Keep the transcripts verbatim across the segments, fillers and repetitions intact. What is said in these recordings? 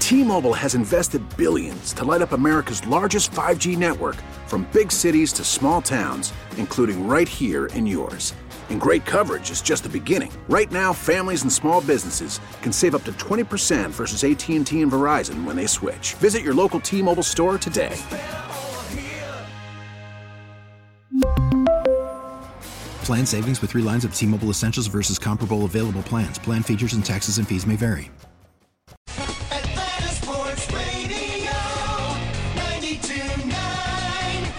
T-Mobile has invested billions to light up America's largest five G network, from big cities to small towns, including right here in yours. And great coverage is just the beginning. Right now, families and small businesses can save up to twenty percent versus A T and T and Verizon when they switch. Visit your local T-Mobile store today. Plan savings with three lines of T-Mobile Essentials versus comparable available plans. Plan features and taxes and fees may vary. Atlanta Sports Radio, ninety-two point nine,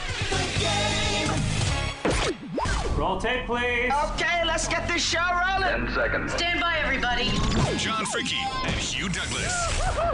The Game. Roll tape, please. Okay, let's get this show rolling. Ten seconds. Stand by, everybody. John Fricke and Hugh Douglas.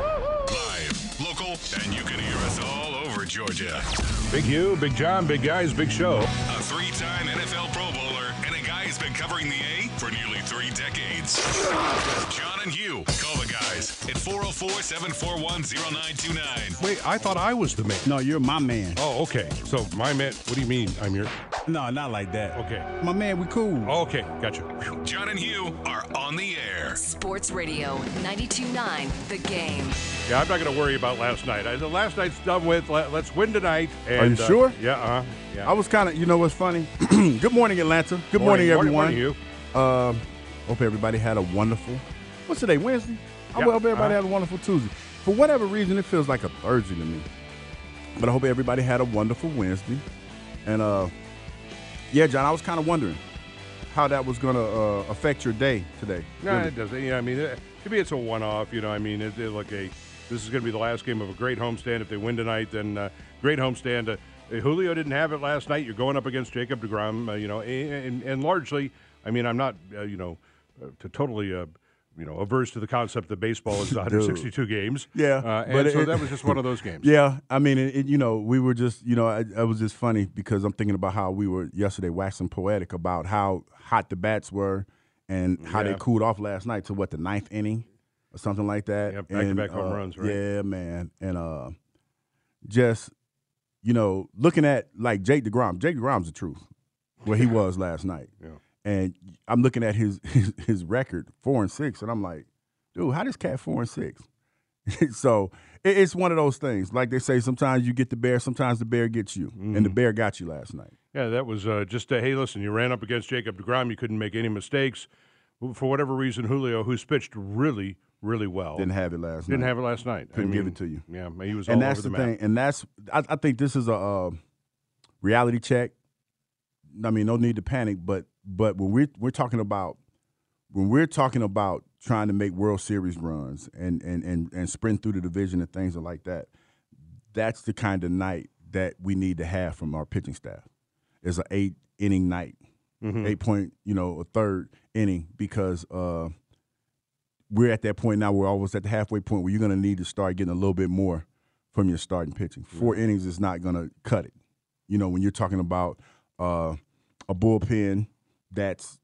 Live, local, and you can hear us all over Georgia. Big Hugh, Big John, big guys, big show. A three-time N F L Pro Bowler and a guy who's been covering the A for nearly three decades. John and Hugh, call the guys at four oh four, seven four one, oh nine two nine. Wait, I thought I was the man. No, you're my man. Oh, okay. So my man, what do you mean I'm your? No, not like that. Okay. My man, we cool. Oh, okay, gotcha. John and Hugh are on the air. Sports Radio, ninety-two point nine, The Game. Yeah, I'm not going to worry about last night. I, the last night's done with. Let, let's win tonight. And, Are you uh, sure? Yeah, uh, yeah. I was kind of, you know what's funny? Good morning, Atlanta. Good morning, morning everyone. Morning, Hugh. Um, hope everybody had a wonderful, what's today, Wednesday? I Yeah, hope everybody uh-huh. had a wonderful Tuesday. For whatever reason, it feels like a Thursday to me. But I hope everybody had a wonderful Wednesday. And, uh, yeah, John, I was kind of wondering how that was going to uh, affect your day today. No, Really. it doesn't. Yeah, I mean, it, maybe it's a one-off. You know, I mean, it, it, look, a this is going to be the last game of a great homestand. If they win tonight, then uh, great homestand. Uh, Julio didn't have it last night. You're going up against Jacob deGrom. Uh, you know, and, and largely, I mean, I'm not, uh, you know, uh, to totally, uh, you know, averse to the concept that baseball is one hundred sixty-two games. Yeah, uh, and but so it- that was just one of those games. Yeah, I mean, it, it, you know, we were just, you know, it, it was just funny because I'm thinking about how we were yesterday waxing poetic about how hot the bats were and how they Yeah. cooled off last night to what, the ninth inning or something like that. Yeah, back-to-back And, home uh, runs, right? Yeah, man, and uh, just, you know, looking at like Jake DeGrom. Jake DeGrom's the truth, where he was last night. Yeah. And I'm looking at his, his his record, four and six, and I'm like, dude, how does Cat four and six? So it, it's one of those things. Like they say, sometimes you get the bear, sometimes the bear gets you, Mm-hmm. and the bear got you last night. Yeah, that was uh, just, uh, hey, listen, you ran up against Jacob deGrom. You couldn't make any mistakes. For whatever reason, Julio, who's pitched really, really well. Didn't have it last Didn't night. have it last night. Couldn't I give mean, it to you. Yeah, he was And all that's over the the, thing. map. And that's I, I think this is a uh, reality check. I mean, no need to panic, but but when we're we're talking about when we're talking about trying to make World Series runs and and and, and sprint through the division and things like that, that's the kind of night that we need to have from our pitching staff. It's an eight inning night, Mm-hmm. eight point, you know, a third inning because uh, we're at that point now. We're almost at the halfway point where you're going to need to start getting a little bit more from your starting pitching. Four Mm-hmm. innings is not going to cut it. You know, when you're talking about uh, a bullpen that's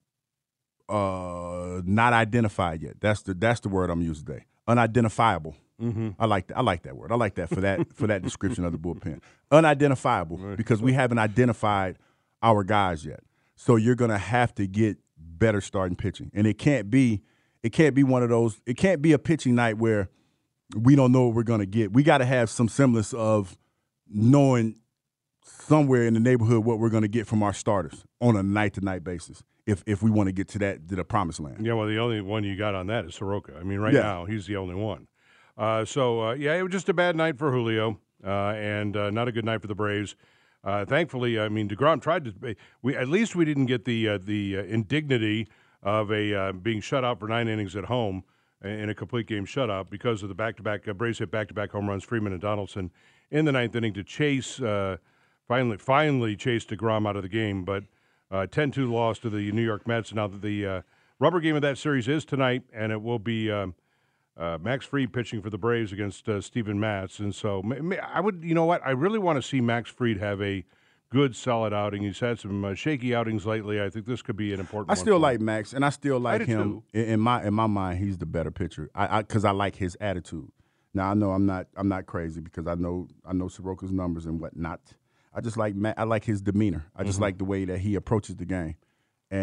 uh, not identified yet. That's the that's the word I'm using today. Unidentifiable. Mm-hmm. I like that. I like that word. I like that for that for that description of the bullpen. Unidentifiable because we haven't identified our guys yet. So you're going to have to get better starting pitching, and it can't be it can't be one of those. It can't be a pitching night where we don't know what we're going to get. We got to have some semblance of knowing somewhere in the neighborhood what we're going to get from our starters on a night to night basis. If if we want to get to that to the promised land. Yeah, well, the only one you got on that is Soroka. I mean, right Yeah. now, he's the only one. Uh, so, uh, yeah, it was just a bad night for Julio uh, and uh, not a good night for the Braves. Uh, thankfully, I mean, DeGrom tried to – we at least we didn't get the uh, the uh, indignity of a uh, being shut out for nine innings at home in a complete game shutout because of the back-to-back uh, – Braves hit back-to-back home runs, Freeman and Donaldson, in the ninth inning to chase uh, – finally finally chase DeGrom out of the game. But uh, ten two loss to the New York Mets. Now that the uh, rubber game of that series is tonight, and it will be um, – Uh, Max Fried pitching for the Braves against uh, Steven Matz. And so I would, you know what, I really want to see Max Fried have a good, solid outing. He's had some uh, shaky outings lately. I think this could be an important I one still for like him. Max, and I still like do him. too. In, in my in my mind, he's the better pitcher. I because I, I like his attitude. Now I know I'm not I'm not crazy because I know I know Soroka's numbers and whatnot. I just like Matt, I like his demeanor. I just Mm-hmm. like the way that he approaches the game. And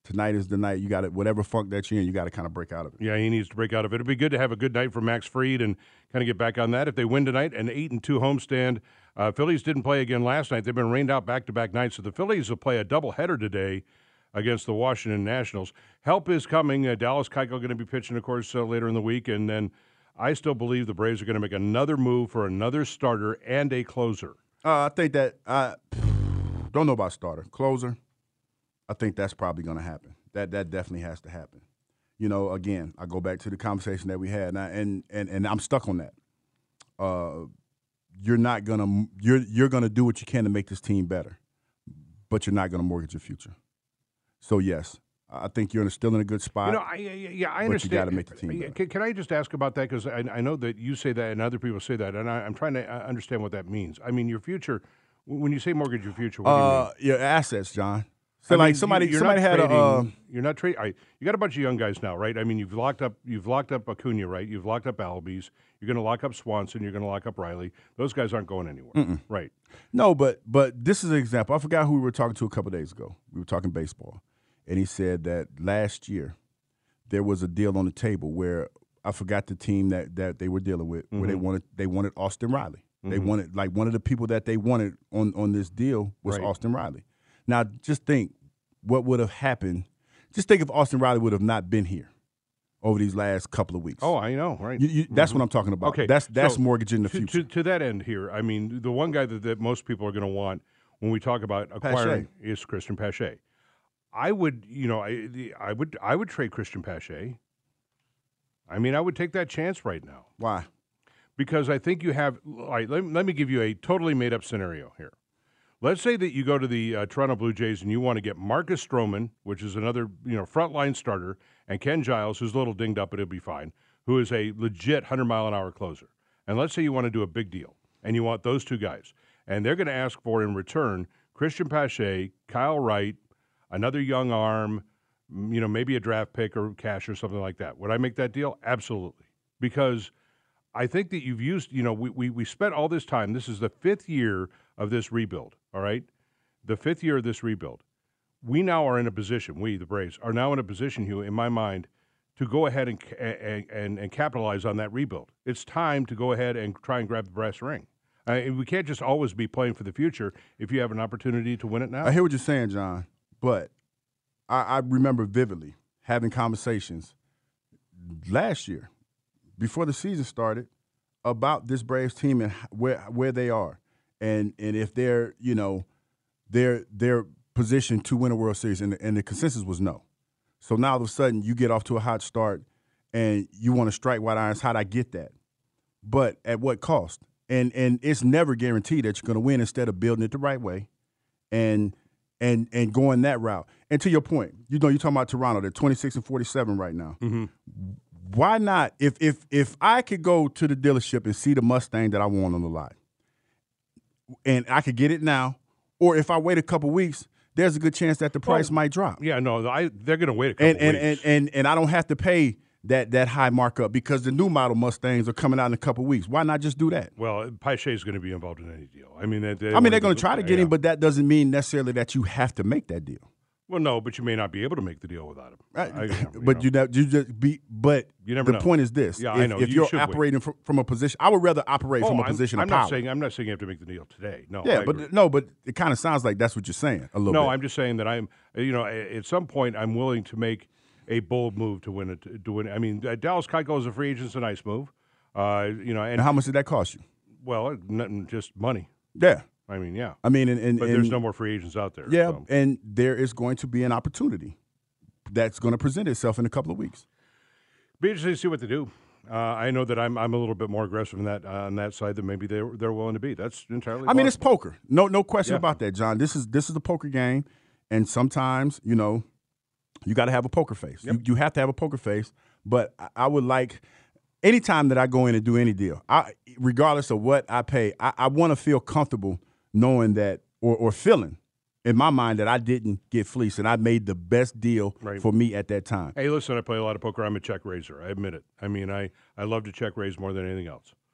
tonight is the night. You got to whatever funk that you're in, you got to kind of break out of it. Yeah, he needs to break out of it. It'd be good to have a good night for Max Fried and kind of get back on that. If they win tonight, an eight and two homestand. Uh, Phillies didn't play again last night. They've been rained out back-to-back nights, so the Phillies will play a doubleheader today against the Washington Nationals. Help is coming. Uh, Dallas Keuchel going to be pitching, of course, uh, later in the week, and then I still believe the Braves are going to make another move for another starter and a closer. Uh, I think that I don't know about starter, closer. I think that's probably going to happen. That that definitely has to happen. You know, again, I go back to the conversation that we had, and I, and, and and I'm stuck on that. Uh, you're not gonna you're you're gonna do what you can to make this team better, but you're not gonna mortgage your future. So yes, I think you're in a, still in a good spot. You know, I, yeah, I understand. But you got to make the team better. Can, can I just ask about that? Because I, I know that you say that and other people say that, and I, I'm trying to understand what that means. I mean, your future. When you say mortgage your future, what uh, do you mean? Your assets, John. So I like mean, somebody, you're somebody not had trading, a. Uh, you're not trading. You got a bunch of young guys now, right? I mean, you've locked up. You've locked up Acuna, right? You've locked up Albies. You're going to lock up Swanson. You're going to lock up Riley. Those guys aren't going anywhere, Mm-mm. right? No, but but this is an example. I forgot who we were talking to a couple days ago. We were talking baseball, and he said that last year there was a deal on the table where I forgot the team that, that they were dealing with, mm-hmm. where they wanted they wanted Austin Riley. Mm-hmm. They wanted like one of the people that they wanted on on this deal was right. Austin Riley. Now just think what would have happened. Just think if Austin Riley would have not been here over these last couple of weeks. Oh, I know, right? You, you, that's mm-hmm. what I'm talking about. Okay, that's that's so mortgaging the to, future. To, to that end here, I mean, the one guy that, that most people are going to want when we talk about acquiring Pache. is Christian Pache. I would, you know, I, the, I would, I would trade Christian Pache. I mean, I would take that chance right now. Why? Because I think you have. All right, let, let me give you a totally made-up scenario here. Let's say that you go to the uh, Toronto Blue Jays and you want to get Marcus Stroman, which is another you know frontline starter, and Ken Giles, who's a little dinged up, but he'll be fine, who is a legit hundred-mile-an-hour closer. And let's say you want to do a big deal, and you want those two guys. And they're going to ask for, in return, Christian Pache, Kyle Wright, another young arm, you know, maybe a draft pick or cash or something like that. Would I make that deal? Absolutely. Because I think that you've used, you know, we, we, we spent all this time. This is the fifth year of this rebuild, all right? The fifth year of this rebuild. We now are in a position, we, the Braves, are now in a position, Hugh, in my mind, to go ahead and, and, and, and capitalize on that rebuild. It's time to go ahead and try and grab the brass ring. Uh, we can't just always be playing for the future if you have an opportunity to win it now. I hear what you're saying, John, but I, I remember vividly having conversations last year, before the season started, about this Braves team and where where they are, and and if they're you know they're they're positioned to win a World Series, and the, and the consensus was no. So now all of a sudden you get off to a hot start, and you want to strike white irons. How'd I get that? But at what cost? And and it's never guaranteed that you're going to win instead of building it the right way, and and and going that route. And to your point, you know, you're talking about Toronto. They're twenty-six and forty-seven right now. Mm-hmm. Why not? If if if I could go to the dealership and see the Mustang that I want on the lot, and I could get it now, or if I wait a couple weeks, there's a good chance that the price well, might drop. Yeah, no, I, they're going to wait a couple and, and, weeks. And, and and I don't have to pay that that high markup because the new model Mustangs are coming out in a couple weeks. Why not just do that? Well, Pache is going to be involved in any deal. I mean, they, they I mean, they're going to try to get yeah. him, but that doesn't mean necessarily that you have to make that deal. Well, no, but you may not be able to make the deal without him. I, I, you but know. you know, you just be. But You never the know. point is this: Yeah, if, I know. if You you're should operating from, from a position, I would rather operate Oh, from a I'm- position I'm of not power. saying I'm not saying you have to make the deal today. No. yeah, I but agree. no, but it kind of sounds like that's what you're saying a little no, bit. I'm just saying that I'm. You know, at some point, I'm willing to make a bold move to win it. To win. I mean, uh, Dallas Keuchel as a free agent is a nice move. Uh, you know, and, and how much did that cost you? well, nothing, just money. Yeah, I mean, yeah. I mean, and, and But and, there's no more free agents out there. Yeah, so. and there is going to be an opportunity that's going to present itself in a couple of weeks. Be interesting to see what they do. Uh, I know that I'm I'm a little bit more aggressive in that uh, on that side than maybe they're they're willing to be. That's entirely. I mean, it's possible. poker. No, no question Yeah. about that, John. This is this is a poker game, and sometimes you know you got to have a poker face. Yep. You, you have to have a poker face. But I, I would like anytime that I go in and do any deal, I, regardless of what I pay, I, I want to feel comfortable knowing that or, or feeling in my mind that I didn't get fleeced and I made the best deal Right. for me at that time. Hey, listen, I play a lot of poker. I'm a check raiser. I admit it. I mean, I, I love to check raise more than anything else.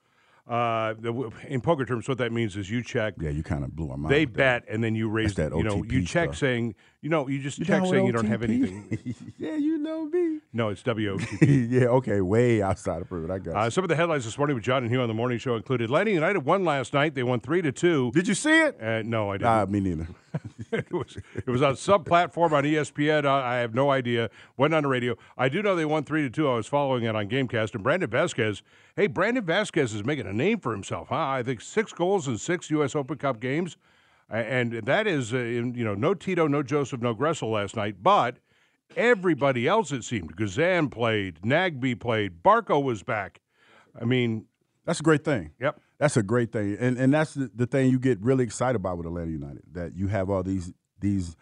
Uh, the, in poker terms, what that means is you check. Yeah, you kind of blew my mind. They with bet, that. and then you raise. That's that you know, O T P you check stuff. saying, you know, you just You check down with saying you don't O T P? have anything. Yeah, you know me. No, it's W O T P. Yeah, okay, way outside of period. I got Uh, you. some of the headlines this morning with John and Hugh on the morning show included Atlanta United won last night. They won three to two. Did you see it? Uh, no, I didn't. Nah, me neither. it was it was on some platform on E S P N. I, I have no idea. Went on the radio. I do know they won three to two. I was following it on Gamecast. And Brandon Vasquez, hey, Brandon Vasquez is making a name for himself, huh? I think six goals in six U S Open Cup games, A- and that is uh, in, you know no Tito, no Joseph, no Gressel last night, but everybody else it seemed. Gazan played, Nagby played, Barco was back. I mean, That's a great thing. yep. That's a great thing, and and that's the, the thing you get really excited about with Atlanta United. That you have all these these,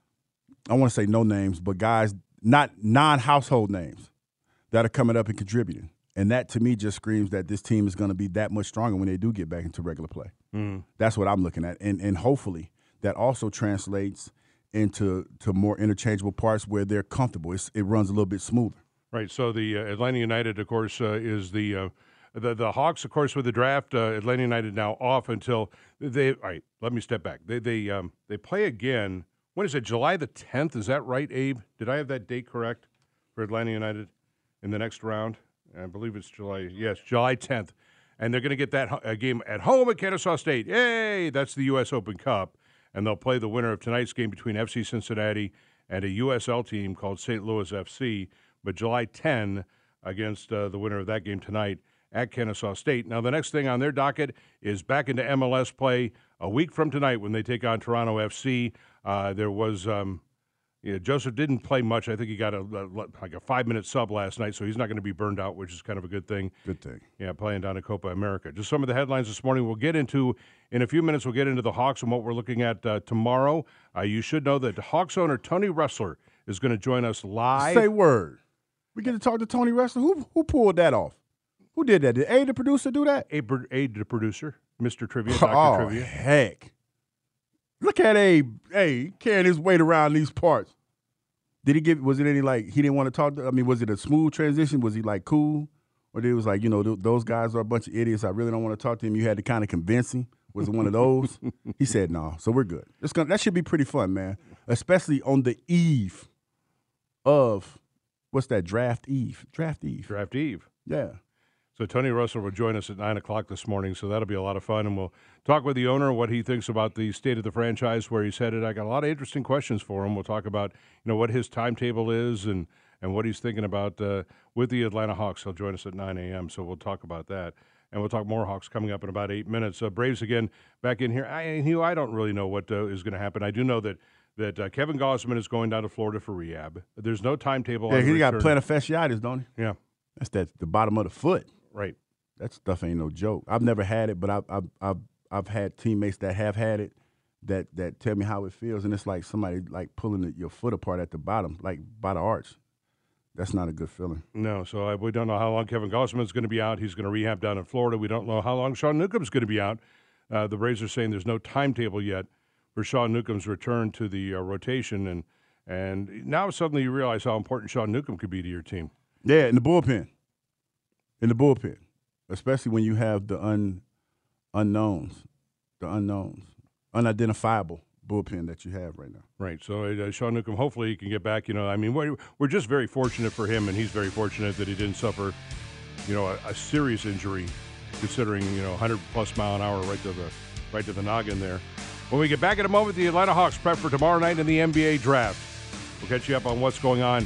I want to say no names, but guys not non-household names that are coming up and contributing, and that to me just screams that this team is going to be that much stronger when they do get back into regular play. Mm. That's what I'm looking at, and and hopefully that also translates into to more interchangeable parts where they're comfortable. It's, it runs a little bit smoother. Right. So the uh, Atlanta United, of course, uh, is the. Uh, The the Hawks, of course, with the draft, uh, Atlanta United now off until they. All right, let me step back. They they um they play again. When is it? July the tenth? Is that right, Abe? Did I have that date correct for Atlanta United in the next round? I believe it's July. Yes, July tenth, and they're going to get that ho- a game at home at Kennesaw State. Yay! That's the U S Open Cup, and they'll play the winner of tonight's game between F C Cincinnati and a U S L team called Saint Louis F C. But July tenth against uh, the winner of that game tonight at Kennesaw State. Now, the next thing on their docket is back into M L S play a week from tonight when they take on Toronto F C. Uh, there was, um, you know, Joseph didn't play much. I think he got a, a like a five-minute sub last night, so he's not going to be burned out, which is kind of a good thing. Good thing. Yeah, playing down at Copa America. Just some of the headlines this morning we'll get into. In a few minutes, we'll get into the Hawks and what we're looking at uh, tomorrow. Uh, you should know that Hawks owner Tony Ressler is going to join us live. Say word. We get to talk to Tony Ressler. Who who pulled that off? Who did that? Did A, the producer, do that? Abe, Abe the producer, Mister Trivia, Doctor Oh, Trivia. heck. Look at Abe. Hey, carrying his weight around these parts. Did he give, was it any like, he didn't want to talk to, I mean, was it a smooth transition? Was he like cool? Or it was like, you know, th- those guys are a bunch of idiots. I really don't want to talk to him. You had to kind of convince him. Was it one of those? He said no. So we're good. It's gonna, that should be pretty fun, man. Especially on the eve of, what's that, draft eve? Draft eve. Draft Eve. Yeah. So Tony Russell will join us at nine o'clock this morning, so that'll be a lot of fun, and we'll talk with the owner, what he thinks about the state of the franchise, where he's headed. I got a lot of interesting questions for him. We'll talk about, you know, what his timetable is and, and what he's thinking about uh, with the Atlanta Hawks. He'll join us at nine a.m., so we'll talk about that. And we'll talk more Hawks coming up in about eight minutes. Uh, Braves, again, back in here. I, Hugh, I don't really know what uh, is going to happen. I do know that that uh, Kevin Gausman is going down to Florida for rehab. There's no timetable. Yeah, on he got return. plantar fasciitis, don't he? Yeah, That's that the bottom of the foot. right. That stuff ain't no joke. I've never had it, but I've I've I've, I've had teammates that have had it that that tell me how it feels, and it's like somebody like pulling the, your foot apart at the bottom, like by the arch. That's not a good feeling. No, so I, we don't know how long Kevin Gausman is going to be out. He's going to rehab down in Florida. We don't know how long Sean Newcomb's going to be out. Uh, the Braves are saying there's no timetable yet for Sean Newcomb's return to the uh, rotation, and and now suddenly you realize how important Sean Newcomb could be to your team. Yeah, in the bullpen. In the bullpen, especially when you have the un unknowns, the unknowns, unidentifiable bullpen that you have right now. Right. So uh, Sean Newcomb, hopefully he can get back. You know, I mean, we're, we're just very fortunate for him, and he's very fortunate that he didn't suffer, you know, a, a serious injury, considering, you know, one hundred plus mile an hour right to the right to the noggin there. When we get back in a moment, the Atlanta Hawks prep for tomorrow night in the N B A draft. We'll catch you up on what's going on,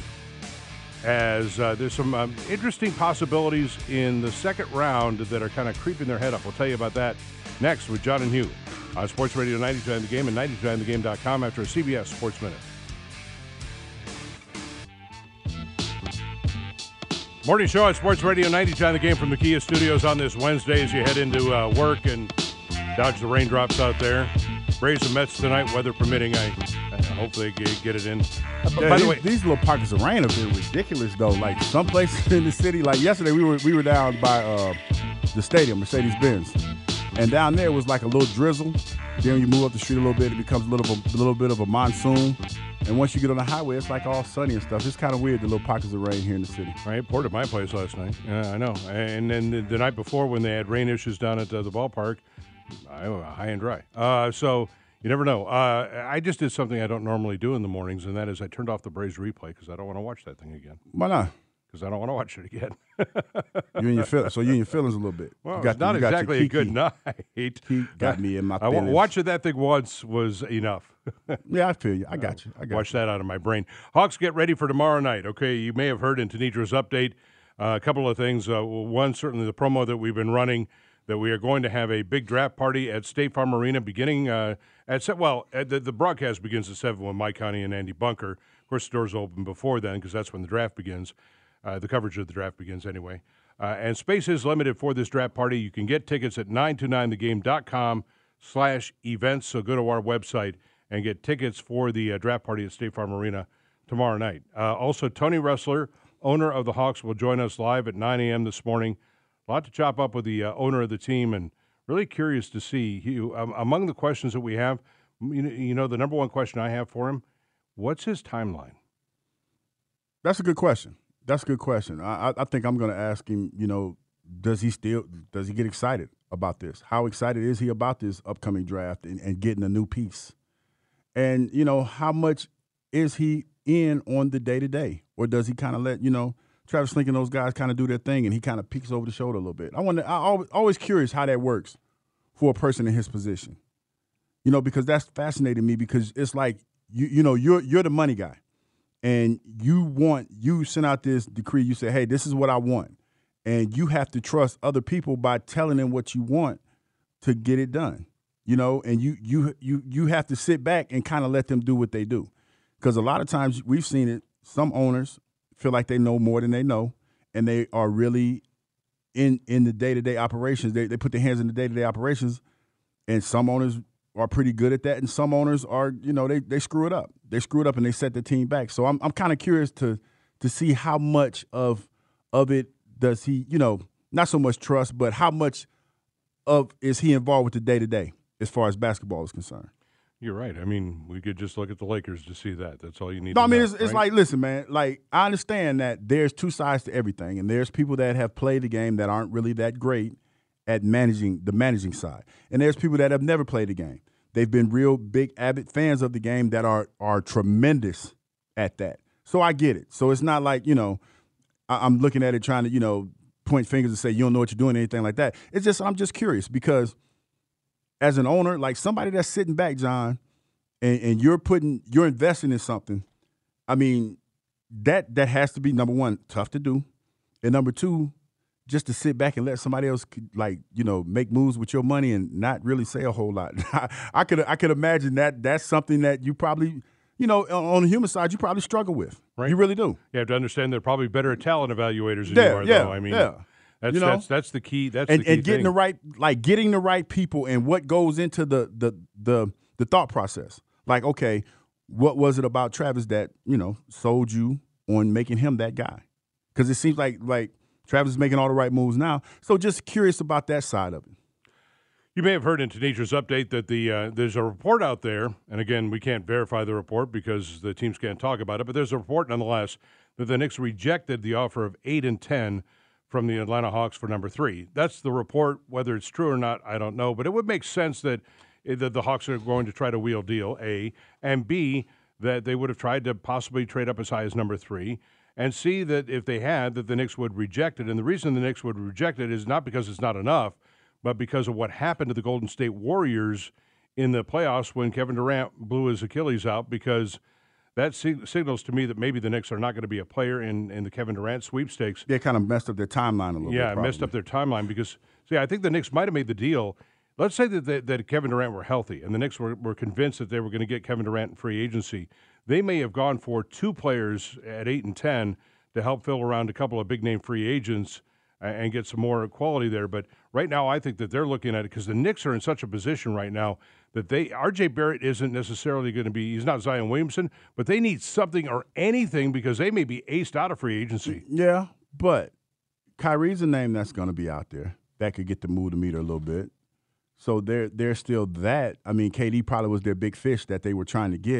as uh, there's some um, interesting possibilities in the second round that are kind of creeping their head up. We'll tell you about that next with John and Hugh on Sports Radio ninety-two nine The Game and ninety-two nine the game dot com after a C B S Sports Minute. Morning show on Sports Radio ninety-two nine The Game from the Kia Studios on this Wednesday as you head into uh, work and dodge the raindrops out there. Braves and Mets tonight, weather permitting. I, I hope they get, get it in. Uh, Yeah, by these, the way, these little pockets of rain have been ridiculous, though. Like some places in the city, like yesterday, we were we were down by uh, the stadium, Mercedes-Benz, and down there was like a little drizzle. Then you move up the street a little bit, it becomes a little a little bit of a monsoon, And once you get on the highway, it's like all sunny and stuff. It's kind of weird, the little pockets of rain here in the city. Right, poured at my place last night. Yeah, I know. And then the, the night before when they had rain issues down at uh, the ballpark, I, high and dry. Uh, so you never know. Uh, I just did something I don't normally do in the mornings, and that is I turned off the Braves replay because I don't want to watch that thing again. Why not? Because I don't want to watch it again. You and your feelings. So you and your feelings a little bit. Well, you got it's not the, you exactly got a good night. He got me in my I, feelings. watching that thing once was enough. Yeah, I feel you. I got you. I got Watch you. that out of my brain. Hawks get ready for tomorrow night. Okay, you may have heard in Tanidra's update uh, a couple of things. Uh, one, certainly the promo that we've been running, that we are going to have a big draft party at State Farm Arena beginning uh, at se- well, at the, the broadcast begins at seven with Mike Connie and Andy Bunker. Of course, the doors open before then because that's when the draft begins. Uh, the coverage of the draft begins anyway. Uh, and space is limited for this draft party. You can get tickets at nine two nine the game dot com slash events. So go to our website and get tickets for the uh, draft party at State Farm Arena tomorrow night. Uh, also, Tony Ressler, owner of the Hawks, will join us live at nine a.m. this morning. A lot to chop up with the uh, owner of the team, and really curious to see. He, um, among the questions that we have, you know, you know, the number one question I have for him, what's his timeline? That's a good question. That's a good question. I, I think I'm going to ask him, you know, does he still, does he get excited about this? How excited is he about this upcoming draft and, and getting a new piece? And, you know, how much is he in on the day-to-day? Or does he kind of let, you know, Travis Slinky and those guys kind of do their thing and he kind of peeks over the shoulder a little bit? I wonder, I'm always, always curious how that works for a person in his position. You know, because that's fascinating me because it's like, you you know, you're you're the money guy. And you want, you send out this decree, you say, hey, this is what I want. And you have to trust other people by telling them what you want to get it done. You know, and you you you you have to sit back and kind of let them do what they do. Because a lot of times we've seen it, some owners feel like they know more than they know, and they are really in in the day-to-day operations. They they put their hands in the day-to-day operations, and some owners are pretty good at that, and some owners are, you know, they they screw it up. They screw it up and they set the team back. So I'm I'm kind of curious to to see how much of of it does he, you know, not so much trust, but how much of is he involved with the day to day as far as basketball is concerned. You're right. I mean, we could just look at the Lakers to see that. That's all you need No, to I mean, know, it's, it's right? like, listen, man, like, I understand that there's two sides to everything, and there's people that have played the game that aren't really that great at managing the managing side. And there's people that have never played the game. They've been real big, avid fans of the game that are are tremendous at that. So I get it. So it's not like, you know, I, I'm looking at it trying to, you know, point fingers and say, you don't know what you're doing, anything like that. It's just, I'm just curious because as an owner, like somebody that's sitting back, John, and, and you're putting, you're investing in something, I mean, that that has to be, number one, tough to do. And number two, just to sit back and let somebody else, like, you know, make moves with your money and not really say a whole lot. I could I could imagine that that's something that you probably, you know, on the human side, you probably struggle with. Right. You really do. You have to understand they're probably better at talent evaluators than Yeah, you are, yeah, though. I mean, yeah. that's, You know? that's that's the key. That's and the key and getting thing. the right, like getting the right people and what goes into the the the the thought process. Like, okay, what was it about Travis that, you know, sold you on making him that guy? Because it seems like like Travis is making all the right moves now. So just curious about that side of it. You may have heard in Tanidra's update that the uh, there's a report out there, and again, we can't verify the report because the teams can't talk about it, but there's a report nonetheless that the Knicks rejected the offer of eight and ten from the Atlanta Hawks for number three. That's the report. Whether it's true or not, I don't know, but it would make sense that, that the Hawks are going to try to wheel deal, A, and B, that they would have tried to possibly trade up as high as number three, and see that if they had, that the Knicks would reject it. And the reason the Knicks would reject it is not because it's not enough, but because of what happened to the Golden State Warriors in the playoffs when Kevin Durant blew his Achilles out, because that sig- signals to me that maybe the Knicks are not going to be a player in, in the Kevin Durant sweepstakes. They kind of messed up their timeline a little yeah, bit. Yeah, messed up their timeline because, see, I think the Knicks might have made the deal. Let's say that, that, that Kevin Durant were healthy and the Knicks were, were convinced that they were going to get Kevin Durant in free agency. They may have gone for two players at eight and ten to help fill around a couple of big-name free agents and get some more quality there. But right now I think that they're looking at it because the Knicks are in such a position right now that they R J Barrett isn't necessarily going to be – he's not Zion Williamson, but they need something or anything because they may be aced out of free agency. Yeah, but Kyrie's a name that's going to be out there. That could get the mood to meter a little bit. So there, there's still that. I mean, K D probably was their big fish that they were trying to get.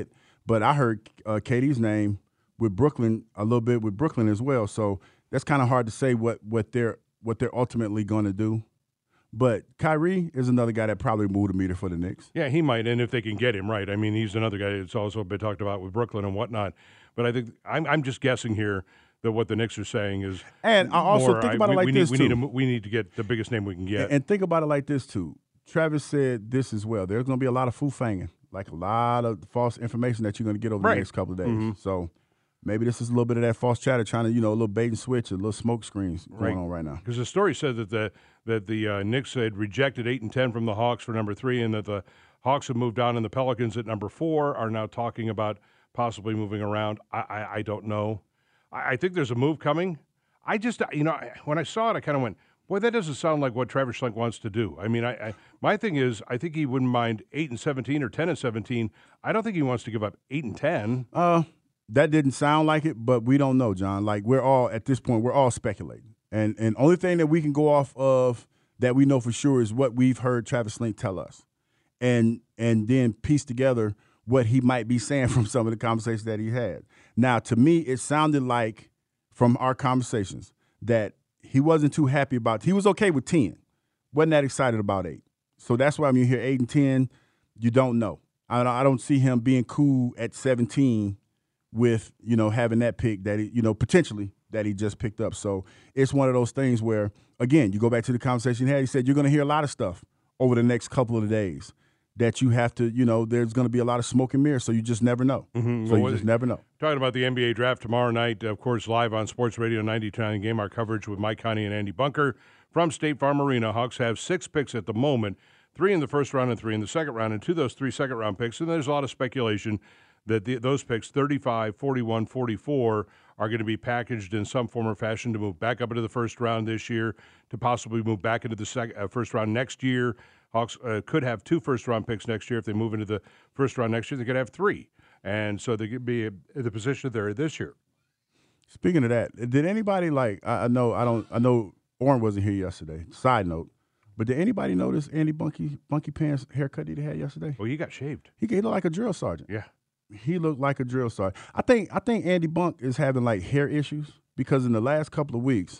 But I heard uh, K D's name with Brooklyn a little bit with Brooklyn as well. So that's kind of hard to say what what they're what they're ultimately going to do. But Kyrie is another guy that probably moved a meter for the Knicks. Yeah, he might, and if they can get him right. I mean, he's another guy that's also been talked about with Brooklyn and whatnot. But I think I'm, I'm just guessing here that what the Knicks are saying is. And I also more, think I, about we, it like we this need, too. We need, to, we need to get the biggest name we can get. And, and think about it like this too. Travis said this as well. There's going to be a lot of foo-fanging, like a lot of false information that you're going to get over Right. the next couple of days. Mm-hmm. So maybe this is a little bit of that false chatter, trying to, you know, a little bait and switch, a little smoke screens going Right. on right now. Because the story said that the that the uh, Knicks had rejected eight and ten from the Hawks for number three, and that the Hawks have moved on, and the Pelicans at number four are now talking about possibly moving around. I I, I don't know. I, I think there's a move coming. I just you know I, when I saw it, I kind of went, boy, that doesn't sound like what Travis Schlenk wants to do. I mean, I, I my thing is, I think he wouldn't mind eight and seventeen or ten and seventeen. I don't think he wants to give up eight and ten. Uh, that didn't sound like it, but we don't know, John. Like, we're all, at this point, we're all speculating. And and only thing that we can go off of that we know for sure is what we've heard Travis Schlenk tell us. And and then piece together what he might be saying from some of the conversations that he had. Now, to me, it sounded like, from our conversations, that he wasn't too happy about, he was okay with ten. Wasn't that excited about eight. So that's why when you hear eight and ten, you don't know. I don't, I don't see him being cool at seventeen with, you know, having that pick that, he, you know, potentially that he just picked up. So it's one of those things where, again, you go back to the conversation he had, he said you're going to hear a lot of stuff over the next couple of days that you have to, you know, there's going to be a lot of smoke and mirrors, so you just never know. Mm-hmm. So Well, you just never know. Talking about the N B A draft tomorrow night, of course, live on Sports Radio ninety-two point nine Game, our coverage with Mike Connie and Andy Bunker from State Farm Arena. Hawks have six picks at the moment, three in the first round and three in the second round, and two of those three second-round picks. And there's a lot of speculation that the, those picks, thirty-five, forty-one, forty-four, are going to be packaged in some form or fashion to move back up into the first round this year, to possibly move back into the sec- uh, first round next year. Hawks uh, could have two first-round picks next year. If they move into the first round next year, they could have three. And so they could be in the position they're in this year. Speaking of that, did anybody, like, I, I know I don't I know Orrin wasn't here yesterday. Side note, but did anybody notice Andy Bunky Bunky Pants haircut that he had yesterday? Well, he got shaved. He, he looked like a drill sergeant. Yeah. He looked like a drill sergeant. I think I think Andy Bunk is having like hair issues because in the last couple of weeks,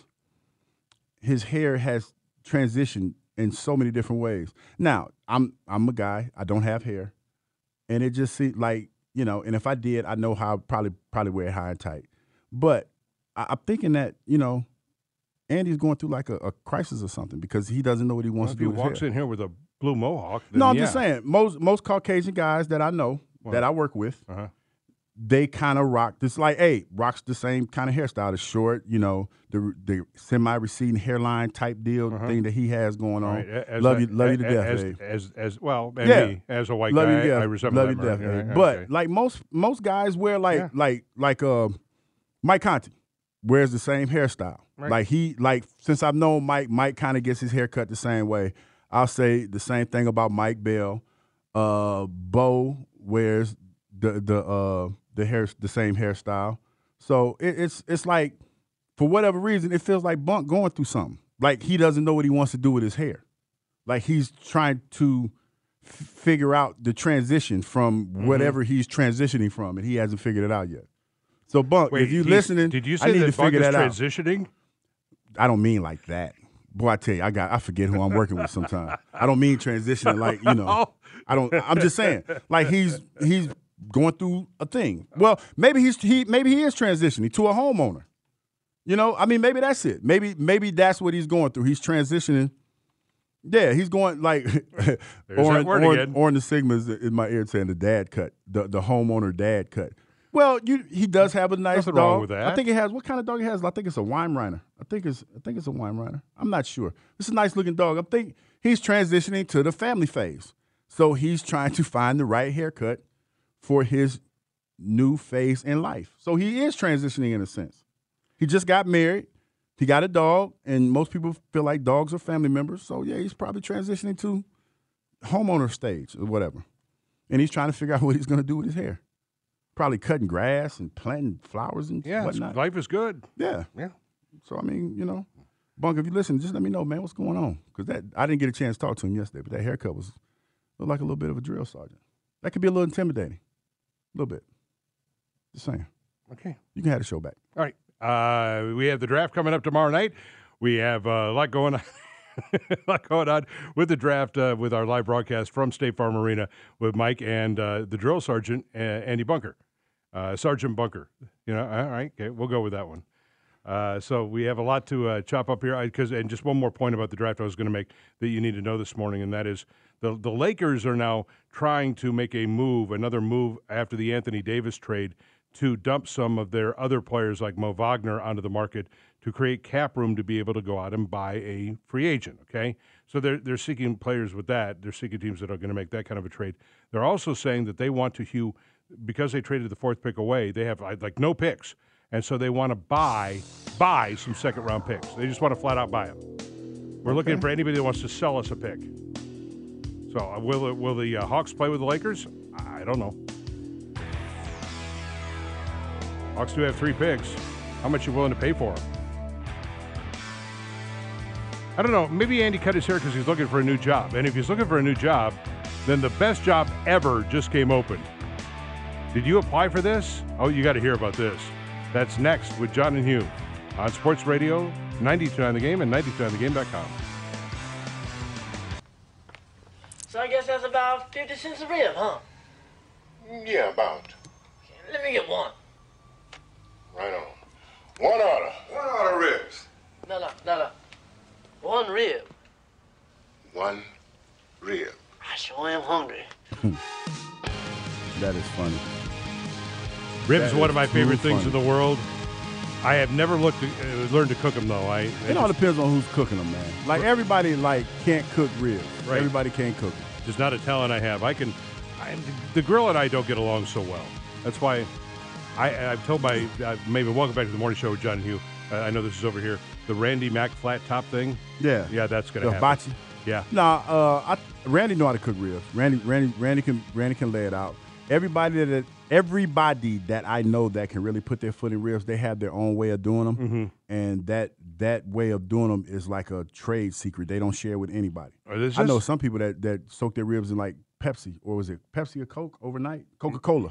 his hair has transitioned in so many different ways. Now, I'm I'm a guy. I don't have hair, and it just seems like, you know. And if I did, I know how I'd probably probably wear it high and tight. But I, I'm thinking that, you know, Andy's going through like a, a crisis or something because he doesn't know what he wants Well, if to he do with his walks hair. in here with a blue mohawk, then No, I'm yeah. just saying most most Caucasian guys that I know Well, that I work with, Uh-huh. they kind of rock this, like, hey, rocks the same kind of hairstyle, the short, you know, the the semi-receding hairline type deal thing that he has going on. Right. As love a- you, love you to as, death, as, Abe. as, as well, and Yeah. me, as a white Love guy, you to death. I resemble Love you that. to death, right? Abe. Yeah, But okay. like most most guys wear like Yeah. like like uh Mike Conti wears the same hairstyle. Right. Like he like since I've known Mike, Mike kind of gets his hair cut the same way. I'll say the same thing about Mike Bell. Uh, Bo wears the the uh the hair the same hairstyle. So it, it's it's like, for whatever reason, it feels like Bunk going through something. Like he doesn't know what he wants to do with his hair. Like he's trying to f- figure out the transition from Mm-hmm. whatever he's transitioning from, and he hasn't figured it out yet. So Bunk, Wait, if you he's- listening, did you I say need that to Bunk figure is that out. transitioning? I don't mean like that. Boy, I tell you, I got I forget who I'm working with sometimes. I don't mean transitioning like, you know. I don't I'm just saying, like he's he's going through a thing. Well, maybe he's he maybe he is transitioning to a homeowner. You know, I mean, maybe that's it. Maybe maybe that's what he's going through. He's transitioning. Yeah, he's going like that Orin, word Orin, again. Orin the Sigma is in my ear saying the dad cut, the the homeowner dad cut. Well, you he does have a nice Nothing dog. wrong with that. I think it has, what kind of dog it has? I think it's a Weimaraner. I think it's I think it's a Weimaraner. I'm not sure. It's a nice looking dog. I think he's transitioning to the family phase. So he's trying to find the right haircut for his new phase in life. So he is transitioning in a sense. He just got married. He got a dog, and most people feel like dogs are family members. So yeah, he's probably transitioning to homeowner stage or whatever. And he's trying to figure out what he's going to do with his hair. Probably cutting grass and planting flowers and Yeah, it's- whatnot. life is good. Yeah. Yeah. So I mean, you know, Bunk, if you listen, just let me know, man, what's going on? Because that I didn't get a chance to talk to him yesterday, but that haircut was looked like a little bit of a drill sergeant. That could be a little intimidating, a little bit. Just saying. Okay. You can have the show back. All right. Uh, we have the draft coming up tomorrow night. We have uh, a lot going on. a lot going on with the draft uh, with our live broadcast from State Farm Arena with Mike and uh, the drill sergeant, uh, Andy Bunker. Uh, Sergeant Bunker. You know, all right, okay, we'll go with that one. Uh, so we have a lot to uh, chop up here. Because and just one more point about the draft I was going to make that you need to know this morning, and that is the the Lakers are now trying to make a move, another move after the Anthony Davis trade, to dump some of their other players like Mo Wagner onto the market to create cap room to be able to go out and buy a free agent, okay? So they're, they're seeking players with that. They're seeking teams that are going to make that kind of a trade. They're also saying that they want to, Hugh, because they traded the fourth pick away, they have like no picks. And so they want to buy buy some second-round picks. They just want to flat out buy them. We're okay. looking for anybody that wants to sell us a pick. So uh, will, will the uh, Hawks play with the Lakers? I don't know. Hawks do have three picks. How much are you willing to pay for them? I don't know. Maybe Andy cut his hair because he's looking for a new job. And if he's looking for a new job, then the best job ever just came open. Did you apply for this? Oh, you got to hear about this. That's next with John and Hugh on Sports Radio ninety-two on the Game and ninety-two on the game dot com. So I guess that's about fifty cents a rib, huh? Yeah, about. Let me get one. Right on. One order. One order ribs. No, no, no, no. One rib. One rib. I sure am hungry. That is funny. Ribs That is one is of my favorite too things in funny. the world. I have never looked to, uh, learned to cook them though. I It all depends on who's cooking them, man. Like everybody, like can't cook ribs. Right. Everybody can't cook them. Just not a talent I have. I can. I, the grill and I don't get along so well. That's why I, I've told my uh, maybe welcome back to the morning show with John and Hugh. Uh, I know this is over here. The Randy Mac flat top thing. Yeah, yeah, that's gonna the happen. hibachi. Yeah. Nah, uh, I, Randy know how to cook ribs. Randy, Randy, Randy can Randy can lay it out. Everybody that everybody that I know that can really put their foot in ribs, they have their own way of doing them, mm-hmm. and that that way of doing them is like a trade secret. They don't share with anybody. Just, I know some people that that soak their ribs in like Pepsi, or was it Pepsi or Coke overnight? Coca-Cola.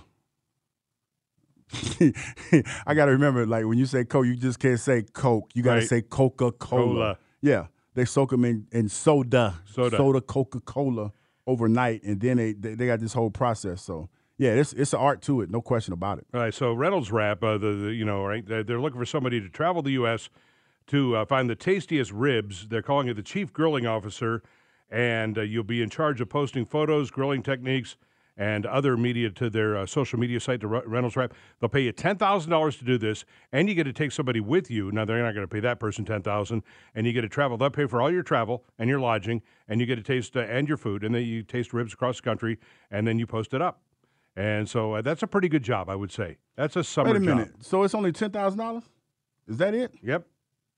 I got to remember, like when you say Coke, you just can't say Coke. You got to right. say Coca-Cola. Cola. Yeah, they soak them in, in soda, soda, soda, Coca-Cola overnight, and then they, they they got this whole process. So yeah, it's it's an art to it, no question about it. All right, so Reynolds Wrap, uh, the, the you know right, they're, they're looking for somebody to travel the U S to uh, find the tastiest ribs. They're calling it the Chief Grilling Officer, and uh, you'll be in charge of posting photos, grilling techniques, and other media to their uh, social media site, to Reynolds Wrap. They'll pay you ten thousand dollars to do this, and you get to take somebody with you. Now, they're not going to pay that person ten thousand dollars, and you get to travel. They'll pay for all your travel and your lodging, and you get to taste uh, and your food, and then you taste ribs across the country, and then you post it up. And so uh, that's a pretty good job, I would say. That's a summer Wait a minute. job. So it's only ten thousand dollars? Is that it? Yep.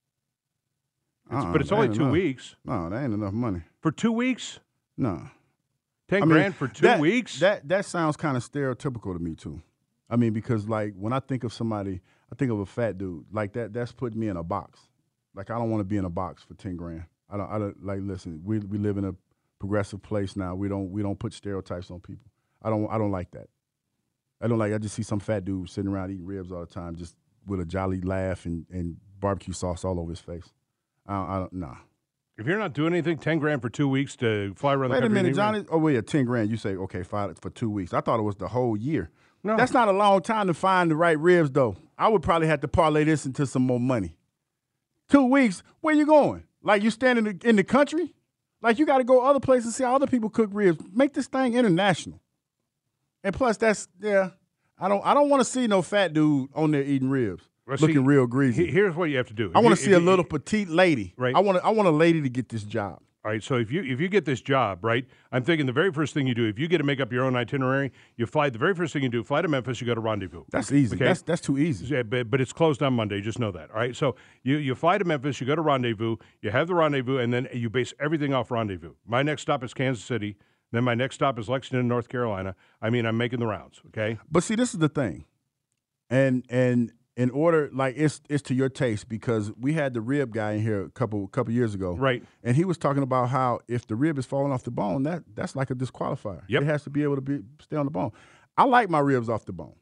It's, Uh-uh, but it's that only ain't two enough. weeks. No, that ain't enough money. For two weeks? No. Ten I mean, grand for two that, weeks? That that sounds kind of stereotypical to me too. I mean, because like when I think of somebody, I think of a fat dude like that. That's putting me in a box. Like I don't want to be in a box for ten grand. I don't. I don't like. Listen, we we live in a progressive place now. We don't we don't put stereotypes on people. I don't I don't like that. I don't like. I just see some fat dude sitting around eating ribs all the time, just with a jolly laugh and, and barbecue sauce all over his face. I don't. I don't nah. If you're not doing anything, ten grand for two weeks to fly around Wait the a country. minute, Johnny. Oh, wait, ten grand. You say, okay, fine for two weeks. I thought it was the whole year. No. That's not a long time to find the right ribs, though. I would probably have to parlay this into some more money. Two weeks, where you going? Like you standing in the, in the country? Like you got to go other places and see how other people cook ribs. Make this thing international. And plus, that's, yeah, I don't I don't want to see no fat dude on there eating ribs. Well, looking see, real greasy. he- Here's what you have to do. I If want to you- see if a you- little petite lady. Right. I want I want a lady to get this job. All right, so if you if you get this job, right, I'm thinking the very first thing you do, if you get to make up your own itinerary, you fly, the very first thing you do, fly to Memphis, you go to Rendezvous. That's easy. Okay? That's that's too easy. Yeah, but, but it's closed on Monday. Just know that. All right. So you, you fly to Memphis, you go to Rendezvous, you have the rendezvous, and then you base everything off Rendezvous. My next stop is Kansas City. Then my next stop is Lexington, North Carolina. I mean, I'm making the rounds. Okay. But see, this is the thing, and and in order, like it's it's to your taste because we had the rib guy in here a couple couple years ago, Right. And he was talking about how if the rib is falling off the bone, that that's like a disqualifier. Yep. It has to be able to be stay on the bone. I like my ribs off the bone.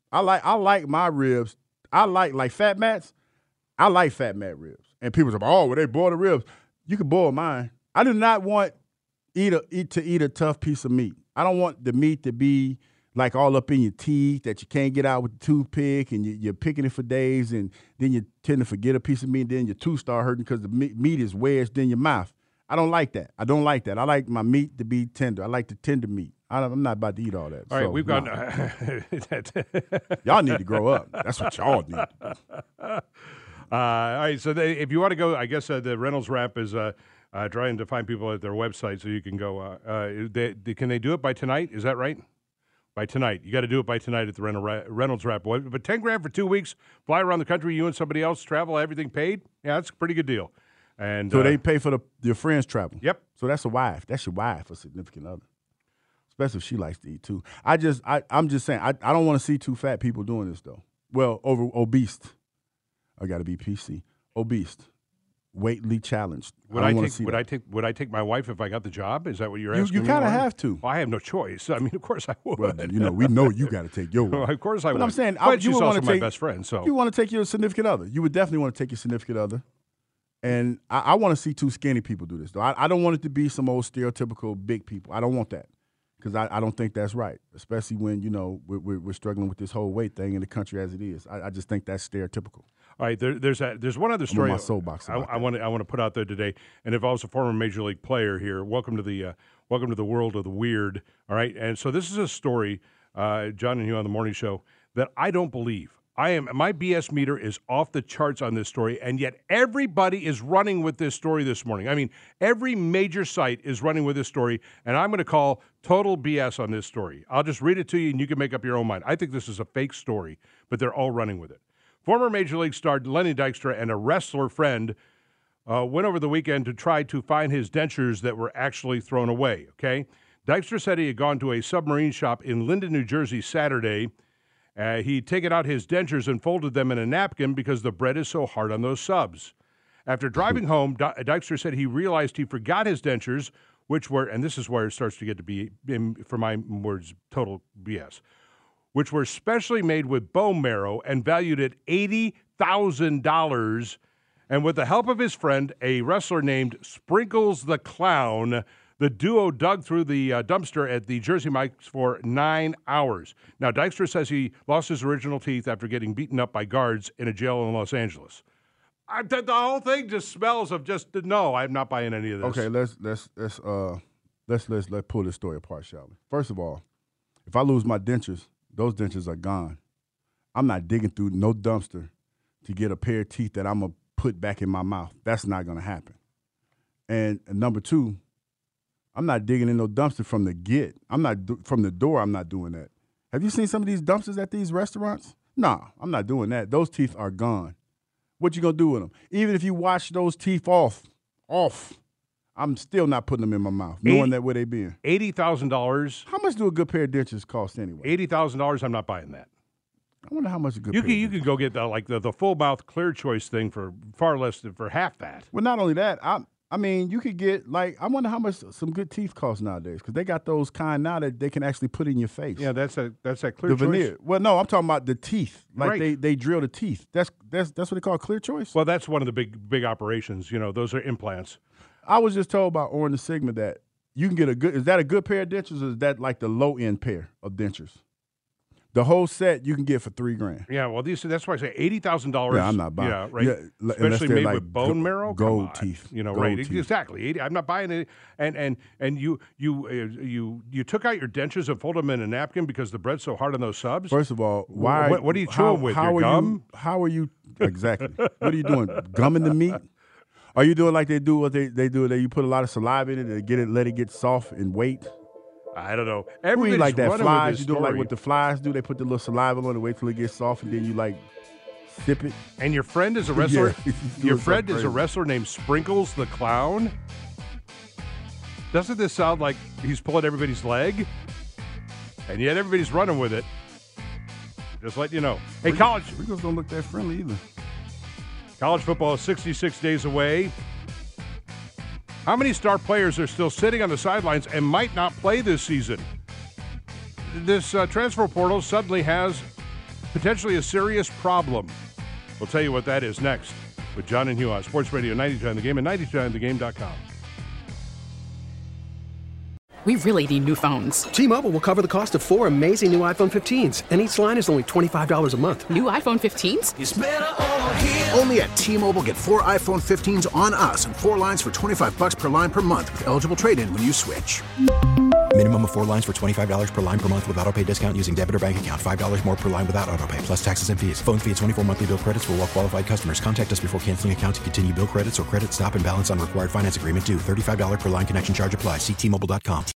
I like I like my ribs. I like like Fat Matt's. I like Fat Matt ribs. And people say, oh, well, they boil the ribs. You can boil mine. I do not want eat a, eat to eat a tough piece of meat. I don't want the meat to be like all up in your teeth that you can't get out with the toothpick, and you, you're picking it for days, and then you tend to forget a piece of meat, and then your tooth start hurting because the meat, meat is wedged in your mouth. I don't like that. I don't like that. I like my meat to be tender. I like the tender meat. I don't, I'm not about to eat all that. All right, so, we've got. nah. Y'all need to grow up. That's what y'all need. Uh, all right, so they, if you want to go, I guess uh, the Reynolds Wrap is uh, uh, trying to find people at their website so you can go. Uh, uh, they, they, can they do it by tonight? Is that right? By tonight. You got to do it by tonight at the Reynolds Wrap. But ten grand for two weeks, fly around the country, you and somebody else, travel, everything paid? Yeah, that's a pretty good deal. And So uh, they pay for the your friends' travel? Yep. So that's a wife. That's your wife, a significant other. Especially if she likes to eat, too. I just, I, I'm just saying, I, I don't want to see two fat people doing this, though. Well, over obese. I got to be P C. Obese. Weightly challenged. Would I, I, don't take see would that. I take would I take my wife if I got the job? Is that what you're You- asking? you me, kinda Lauren? have to. Well, I have no choice. I mean, of course I would. Well, you know, we know you got to take your Well, wife. of course I But would. I'm saying, But I, you she's would also want to my take best friend. So you want to take your significant other. You would definitely want to take your significant other. And I, I want to see two skinny people do this, though. I, I don't want it to be some old stereotypical big people. I don't want that because I, I don't think that's right, especially when, you know, we're, we're, we're struggling with this whole weight thing in the country as it is. I, I just think that's stereotypical. All right, there, there's a, there's one other I'm on story my soapbox I, about I want to I want to put out there today, and involves a former major league player here. Welcome to the uh, welcome to the world of the weird. All right, and so this is a story, uh, John and you on the morning show, that I don't believe. I am my B S meter is off the charts on this story, and yet everybody is running with this story this morning. I mean, every major site is running with this story, and I'm going to call total B S on this story. I'll just read it to you, and you can make up your own mind. I think this is a fake story, but they're all running with it. Former Major League star Lenny Dykstra and a wrestler friend uh, went over the weekend to try to find his dentures that were actually thrown away, okay? Dykstra said he had gone to a submarine shop in Linden, New Jersey Saturday. Uh, he'd taken out his dentures and folded them in a napkin because the bread is so hard on those subs. After driving home, D- Dykstra said he realized he forgot his dentures, which were, and this is where it starts to get to be, in, for my words, total B S, which were specially made with bone marrow and valued at eighty thousand dollars. And with the help of his friend, a wrestler named Sprinkles the Clown, the duo dug through the uh, dumpster at the Jersey Mike's for nine hours. Now, Dykstra says he lost his original teeth after getting beaten up by guards in a jail in Los Angeles. I, the, the whole thing just smells of just, no, I'm not buying any of this. Okay, let's let's let's uh let's let's let's pull this story apart, shall we? First of all, if I lose my dentures, those dentures are gone. I'm not digging through no dumpster to get a pair of teeth that I'm gonna put back in my mouth. That's not gonna happen. And number two, I'm not digging in no dumpster from the get. I'm not do- from the door. I'm not doing that. Have you seen some of these dumpsters at these restaurants? Nah, I'm not doing that. Those teeth are gone. What you gonna do with them? Even if you wash those teeth off, off, I'm still not putting them in my mouth, knowing eighty that where they been. eighty thousand dollars. How much do a good pair of dentures cost anyway? eighty thousand dollars, I'm not buying that. I wonder how much a good You pair can of you dentures- can go get the like the, the full mouth clear choice thing for far less than for half that. Well, not only that, I I mean, you could get like I wonder how much some good teeth cost nowadays because they got those kind now that they can actually put in your face. Yeah, that's a that's that clear the choice. veneer. Well, no, I'm talking about the teeth. Like Right. they they drill the teeth. That's that's that's what they call clear choice. Well, that's one of the big big operations. You know, those are implants. I was just told by Orin the Sigma that you can get a good. Is that a good pair of dentures, or is that like the low end pair of dentures? The whole set you can get for three grand. Yeah, well, these that's why I say eighty thousand dollars. Yeah, I'm not buying. Yeah, right. Yeah, unless Especially they're made like with bone go- marrow, gold Come on. teeth. You know, Gold right? teeth. Exactly. eighty I'm not buying it. And and and you you uh, you you took out your dentures and folded them in a napkin because the bread's so hard on those subs. First of all, why? What, what are you how- chewing with? How Your are gum? you? How are you exactly? What are you doing? Gumming the meat? Are you doing like they do? What they they do? They you put a lot of saliva in it and get it, let it get soft and wait. I don't know. Who Everybody's you like that running with flies? this You do it like story. what the flies do? They put the little saliva on it, wait till it gets soft, and then you like sip it. And your friend is a wrestler. Yeah, he's doing your something friend is crazy. a wrestler named Sprinkles the Clown. Doesn't this sound like he's pulling everybody's leg? And yet everybody's running with it. Just letting you know. Hey, college Sprinkles don't look that friendly either. college football is sixty-six days away. How many star players are still sitting on the sidelines and might not play this season? This uh, transfer portal suddenly has potentially a serious problem. We'll tell you what that is next with John and Hugh on Sports Radio ninety-two on the Game and ninety-two on the game dot com. We really need new phones. T-Mobile will cover the cost of four amazing new iPhone fifteens, and each line is only twenty-five dollars a month. New iPhone fifteens? It's better over here. Only at T-Mobile, get four iPhone fifteens on us and four lines for twenty-five bucks per line per month with eligible trade-in when you switch. Minimum of four lines for twenty-five dollars per line per month with autopay discount using debit or bank account. five dollars more per line without autopay, plus taxes and fees. Phone fee at twenty-four monthly bill credits for well-qualified customers. Contact us before canceling account to continue bill credits or credit stop and balance on required finance agreement due. thirty-five dollars per line connection charge applies. See T Mobile dot com.